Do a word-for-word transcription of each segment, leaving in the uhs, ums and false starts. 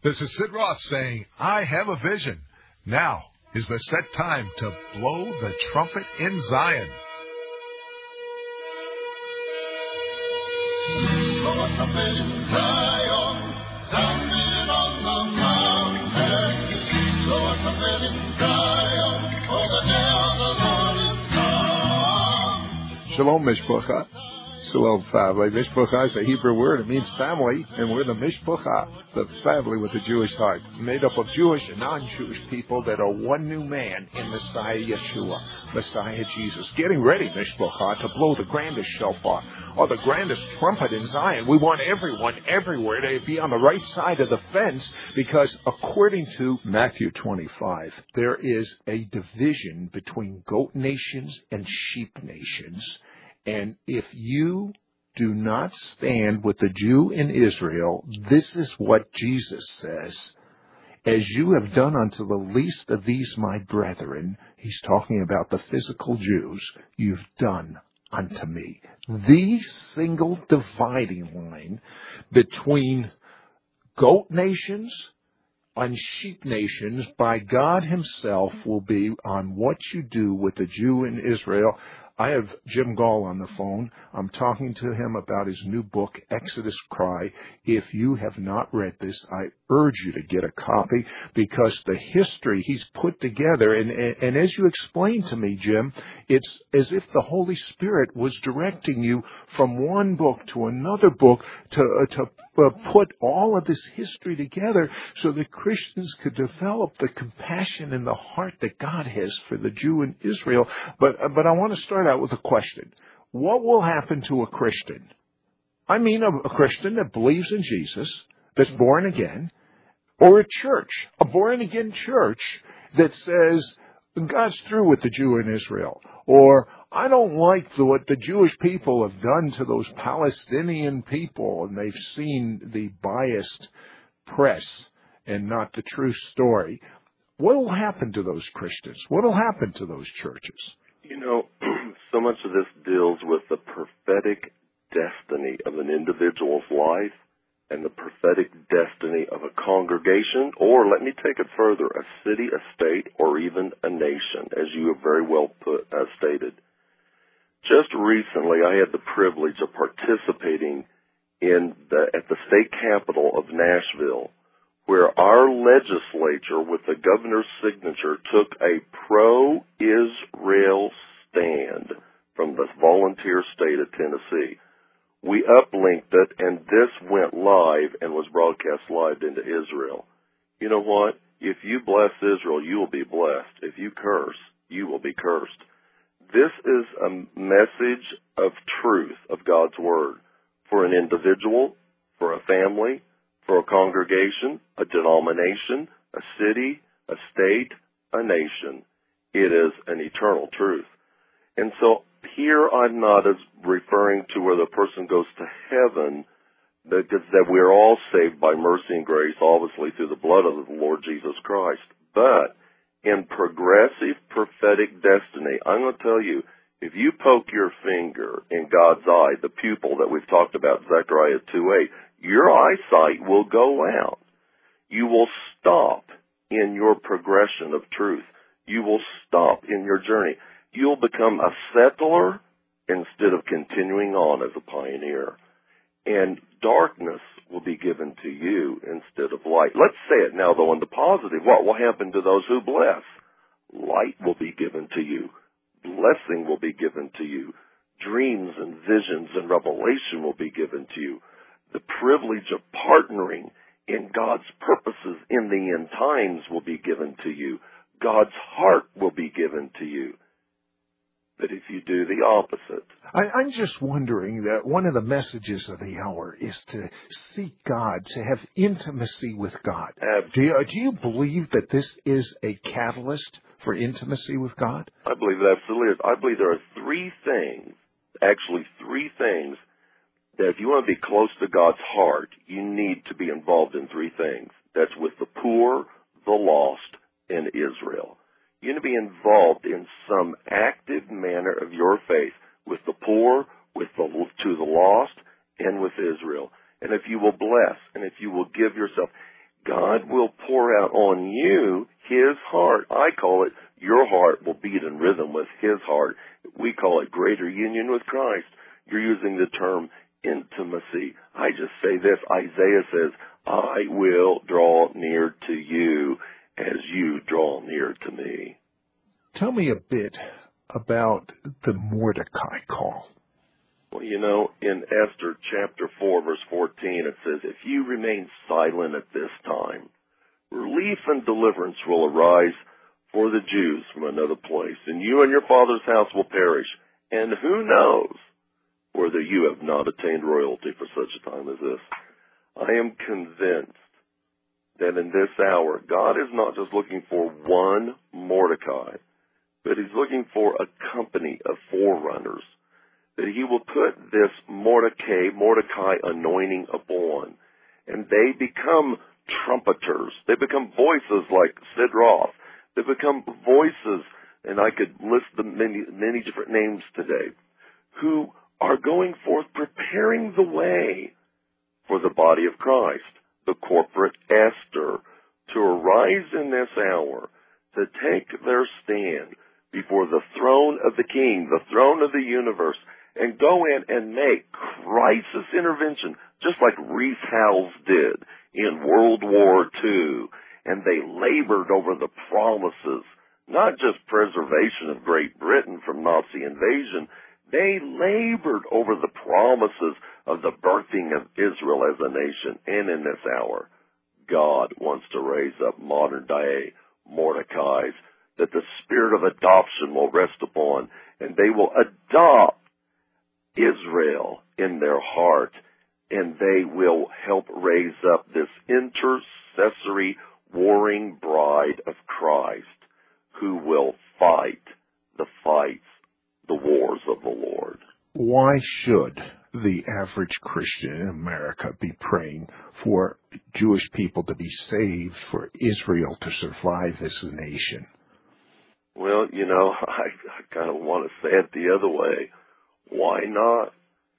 This is Sid Roth saying, I have a vision. Now is the set time to blow the trumpet in Zion. Blow a trumpet in Zion, sounding on the mountain. Blow a trumpet in Zion, for the day of the Lord is come. Shalom, Mishpacha. Shalom, family. Mishpacha is a Hebrew word. It means family, and we're the Mishpacha, the family with a Jewish heart, made up of Jewish and non-Jewish people that are one new man in Messiah Yeshua, Messiah Jesus. Getting ready, Mishpacha, to blow the grandest shofar, or the grandest trumpet in Zion. We want everyone, everywhere, to be on the right side of the fence, because according to Matthew twenty-five, there is a division between goat nations and sheep nations. And if you do not stand with the Jew in Israel, this is what Jesus says. As you have done unto the least of these my brethren, he's talking about the physical Jews, you've done unto me. The single dividing line between goat nations and sheep nations by God himself will be on what you do with the Jew in Israel. I have Jim Gall on the phone. I'm talking to him about his new book, Exodus Cry. If you have not read this, I urge you to get a copy, because the history he's put together, and, and, and as you explained to me, Jim, it's as if the Holy Spirit was directing you from one book to another book to, uh, to uh, put all of this history together so that Christians could develop the compassion in the heart that God has for the Jew in Israel. But, uh, but I want to start out with a question. What will happen to a Christian? I mean a, a Christian that believes in Jesus, that's born again, or a church, a born-again church that says, God's through with the Jew in Israel, or I don't like the, what the Jewish people have done to those Palestinian people, and they've seen the biased press and not the true story. What will happen to those Christians? What will happen to those churches? You know, so much of this deals with the prophetic destiny of an individual's life and the prophetic destiny of a congregation, or let me take it further, a city, a state, or even a nation, as you have very well put, uh, stated. Just recently, I had the privilege of participating in the, at the state capitol of Nashville, where our legislature, with the governor's signature, took a pro-Israel stand from the volunteer state of Tennessee. We uplinked it, and this went live and was broadcast live into Israel. You know what? If you bless Israel, you will be blessed. If you curse, you will be cursed. This is a message of truth of God's Word for an individual, for a family, for a congregation, a denomination, a city, a state, a nation. It is an eternal truth. And so here I'm not as referring to where the person goes to heaven, because that we're all saved by mercy and grace, obviously through the blood of the Lord Jesus Christ. But in progressive prophetic destiny, I'm going to tell you, if you poke your finger in God's eye, the pupil that we've talked about, Zechariah two eight, your eyesight will go out. You will stop in your progression of truth. You will stop in your journey. You'll become a settler instead of continuing on as a pioneer. And darkness will be given to you instead of light. Let's say it now, though, in the positive. What will happen to those who bless? Light will be given to you. Blessing will be given to you. Dreams and visions and revelation will be given to you. The privilege of partnering in God's purposes in the end times will be given to you. God's heart will be given to you. But if you do the opposite. I, I'm just wondering that one of the messages of the hour is to seek God, to have intimacy with God. Absolutely. Do you, do you believe that this is a catalyst for intimacy with God? I believe it absolutely is. I believe there are three things, actually three things, that if you want to be close to God's heart, you need to be involved in three things. That's with the poor, the lost, and Israel. You need to be involved in some active manner of your faith with the poor, with the to the lost, and with Israel. And if you will bless, and if you will give yourself, God will pour out on you His heart. I call it your heart will beat in rhythm with His heart. We call it greater union with Christ. You're using the term intimacy. I just say this. Isaiah says, I will draw near to you as you draw near to me. Tell me a bit about the Mordecai call. Well, you know, in Esther chapter four, verse fourteen, it says, if you remain silent at this time, relief and deliverance will arise for the Jews from another place, and you and your father's house will perish. And who knows whether you have not attained royalty for such a time as this? I am convinced that in this hour, God is not just looking for one Mordecai, but He's looking for a company of forerunners, that He will put this Mordecai, Mordecai anointing upon, and they become trumpeters. They become voices like Sid Roth. They become voices, and I could list the many, many different names today, who are going forth preparing the way for the body of Christ, the corporate Esther, to arise in this hour, to take their stand before the throne of the King, the throne of the universe, and go in and make crisis intervention, just like Rees Howells did in World War Two. And they labored over the promises, not just preservation of Great Britain from Nazi invasion. They labored over the promises of the birthing of Israel as a nation. And in this hour, God wants to raise up modern-day Mordecais that the spirit of adoption will rest upon, and they will adopt Israel in their heart, and they will help raise up this intercessory warring bride of Christ who will fight the fights, the wars of the Lord. Why should the average Christian in America be praying for Jewish people to be saved, for Israel to survive as a nation? Well, you know, I, I kind of want to say it the other way. Why not?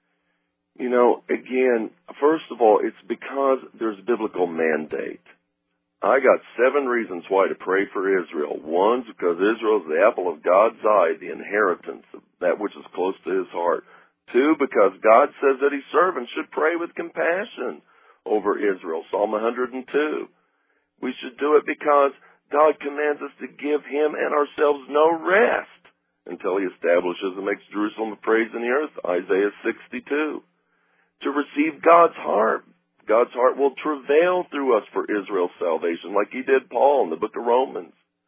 You know, again, first of all, it's because there's a biblical mandate. I got seven reasons why to pray for Israel. One's because Israel is the apple of God's eye, the inheritance of that which is close to His heart. Two, because God says that His servants should pray with compassion over Israel, Psalm one hundred two. We should do it because God commands us to give Him and ourselves no rest until He establishes and makes Jerusalem a praise in the earth, Isaiah sixty-two. To receive God's heart. God's heart will travail through us for Israel's salvation, like He did Paul in the book of Romans.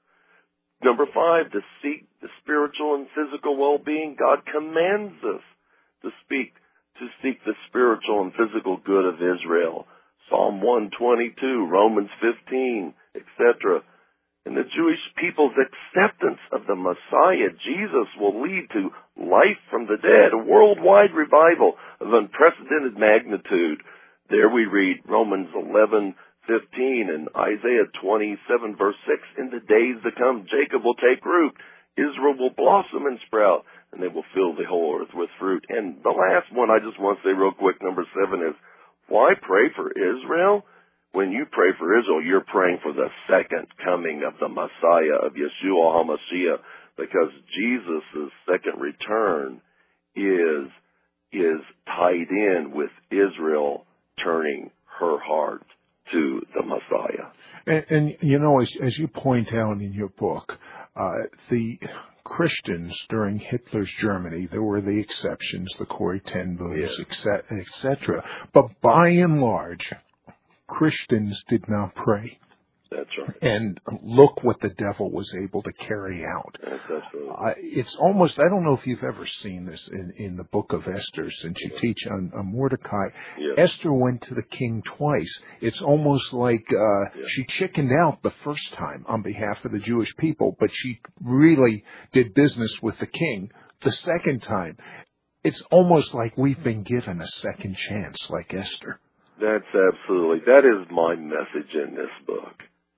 Number five, to seek the spiritual and physical well-being. God commands us to speak, to seek the spiritual and physical good of Israel. Psalm one twenty-two, Romans fifteen, et cetera. And the Jewish people's acceptance of the Messiah, Jesus, will lead to life from the dead, a worldwide revival of unprecedented magnitude. There we read Romans eleven fifteen and Isaiah twenty-seven, verse six. In the days to come, Jacob will take root, Israel will blossom and sprout, and they will fill the whole earth with fruit. And the last one I just want to say real quick, number seven, is why pray for Israel? When you pray for Israel, you're praying for the second coming of the Messiah, of Yeshua HaMashiach, because Jesus' second return is, is tied in with Israel turning her heart to the Messiah. And, and you know, as, as you point out in your book, uh, the Christians during Hitler's Germany, there were the exceptions, the Corrie ten Boom, Yeah. et cetera. But by and large, Christians did not pray. That's right. And look what the devil was able to carry out. That's absolutely. Uh, it's almost, I don't know if you've ever seen this in, in the book of Esther, since you teach on, on Mordecai. Yes. Esther went to the king twice. It's almost like uh, Yes. she chickened out the first time on behalf of the Jewish people, but she really did business with the king the second time. It's almost like we've been given a second chance, like Esther. That's absolutely, that is my message in this book.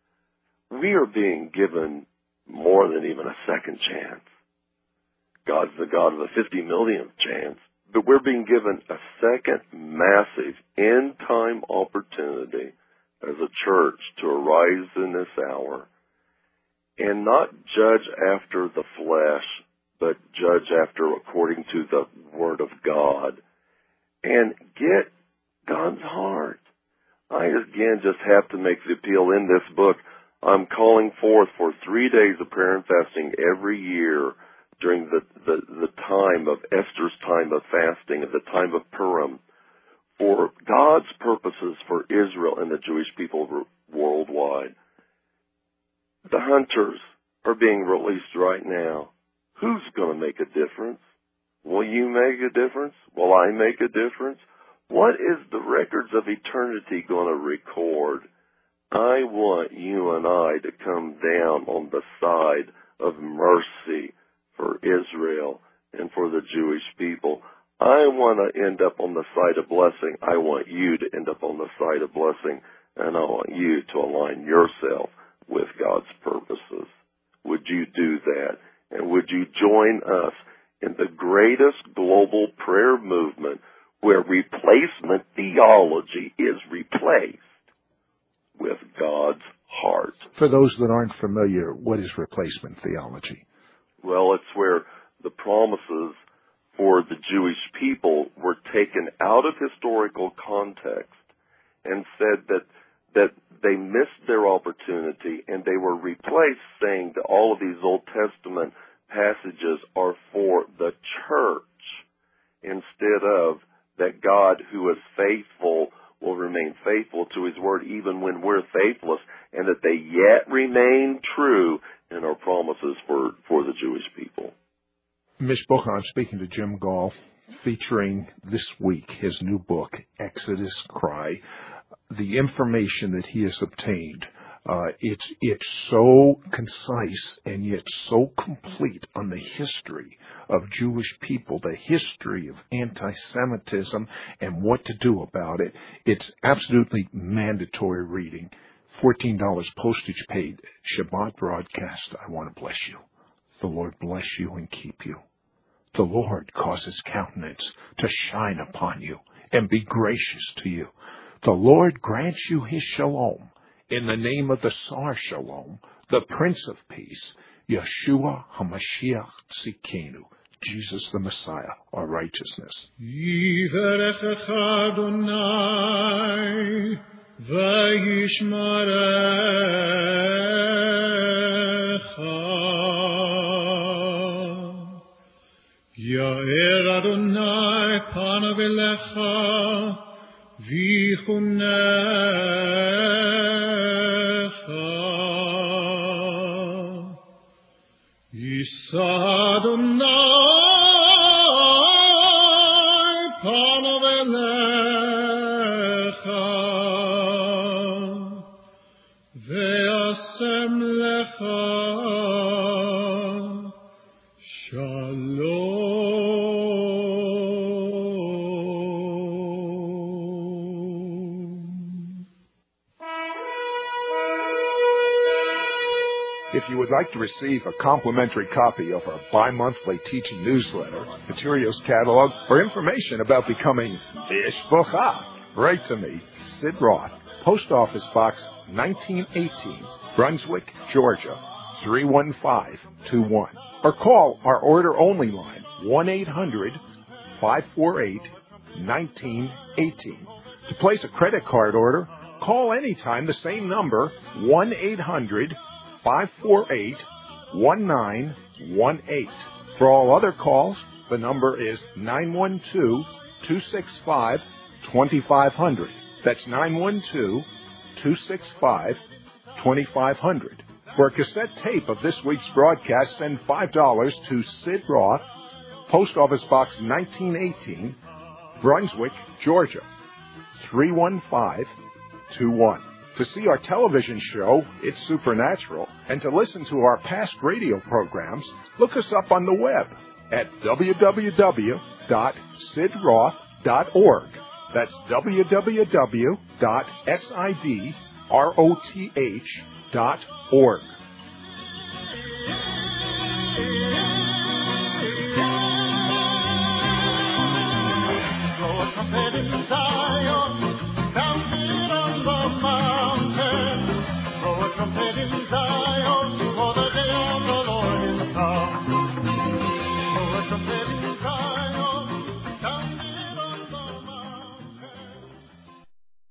We are being given more than even a second chance. God's the God of the fifty millionth chance, but we're being given a second massive end-time opportunity as a church to arise in this hour and not judge after the flesh, but judge after according to the Word of God, and get God's heart. I again just have to make the appeal in this book. I'm calling forth for three days of prayer and fasting every year during the, the, the time of Esther's time of fasting and the time of Purim, for God's purposes for Israel and the Jewish people worldwide. The hunters are being released right now. Who's going to make a difference? Will you make a difference? Will I make a difference? What is the records of eternity going to record? I want you and I to come down on the side of mercy for Israel and for the Jewish people. I want to end up on the side of blessing. I want you to end up on the side of blessing, and I want you to align yourself with God's purposes. Would you do that? And would you join us in the greatest global prayer movement where replacement theology is replaced with God's heart? For those that aren't familiar, what is replacement theology? Well, it's where the promises for the Jewish people were taken out of historical context and said that that they missed their opportunity, and they were replaced saying that all of these Old Testament passages are for the church instead of that God, who is faithful, will remain faithful to His Word even when we're faithless, and that they yet remain true in our promises for, for the Jewish people. Mishpocha, I'm speaking to Jim Gall, featuring this week his new book, Exodus Cry. The information that he has obtained, uh, it's it's so concise and yet so complete on the history of Jewish people, the history of anti-Semitism and what to do about it. It's absolutely mandatory reading. fourteen dollars postage paid. Shabbat broadcast. I want to bless you. The Lord bless you and keep you. The Lord cause His countenance to shine upon you and be gracious to you. The Lord grants you His shalom in the name of the Sar Shalom, the Prince of Peace, Yeshua HaMashiach Tzidkenu, Jesus the Messiah, our righteousness. Yivarechecha Adonai v'yishmarecha. Ya'er Adonai panav elecha v'chunecha. Yisa Adonai panav elecha ve'asem lecha shalom. If you would like to receive a complimentary copy of our bi-monthly teaching newsletter, materials catalog, or information about becoming Mishpocha, write to me, Sid Roth, Post Office Box nineteen eighteen, Brunswick, Georgia, three one five two one. Or call our order-only line, one eight hundred five four eight one nine one eight. To place a credit card order, call anytime the same number, one eight hundred five four eight one nine one eight. For all other calls, the number is nine one two two six five two five zero zero. That's nine one two two six five two five zero zero. For a cassette tape of this week's broadcast, send five dollars to Sid Roth, Post Office Box nineteen eighteen, Brunswick, Georgia, three one five two one. To see our television show, It's Supernatural, and to listen to our past radio programs, look us up on the web at w w w dot sid roth dot org. That's w w w dot sid roth dot org. Blow a trumpet in Zion, sound it on the mount. trumpet in Zion.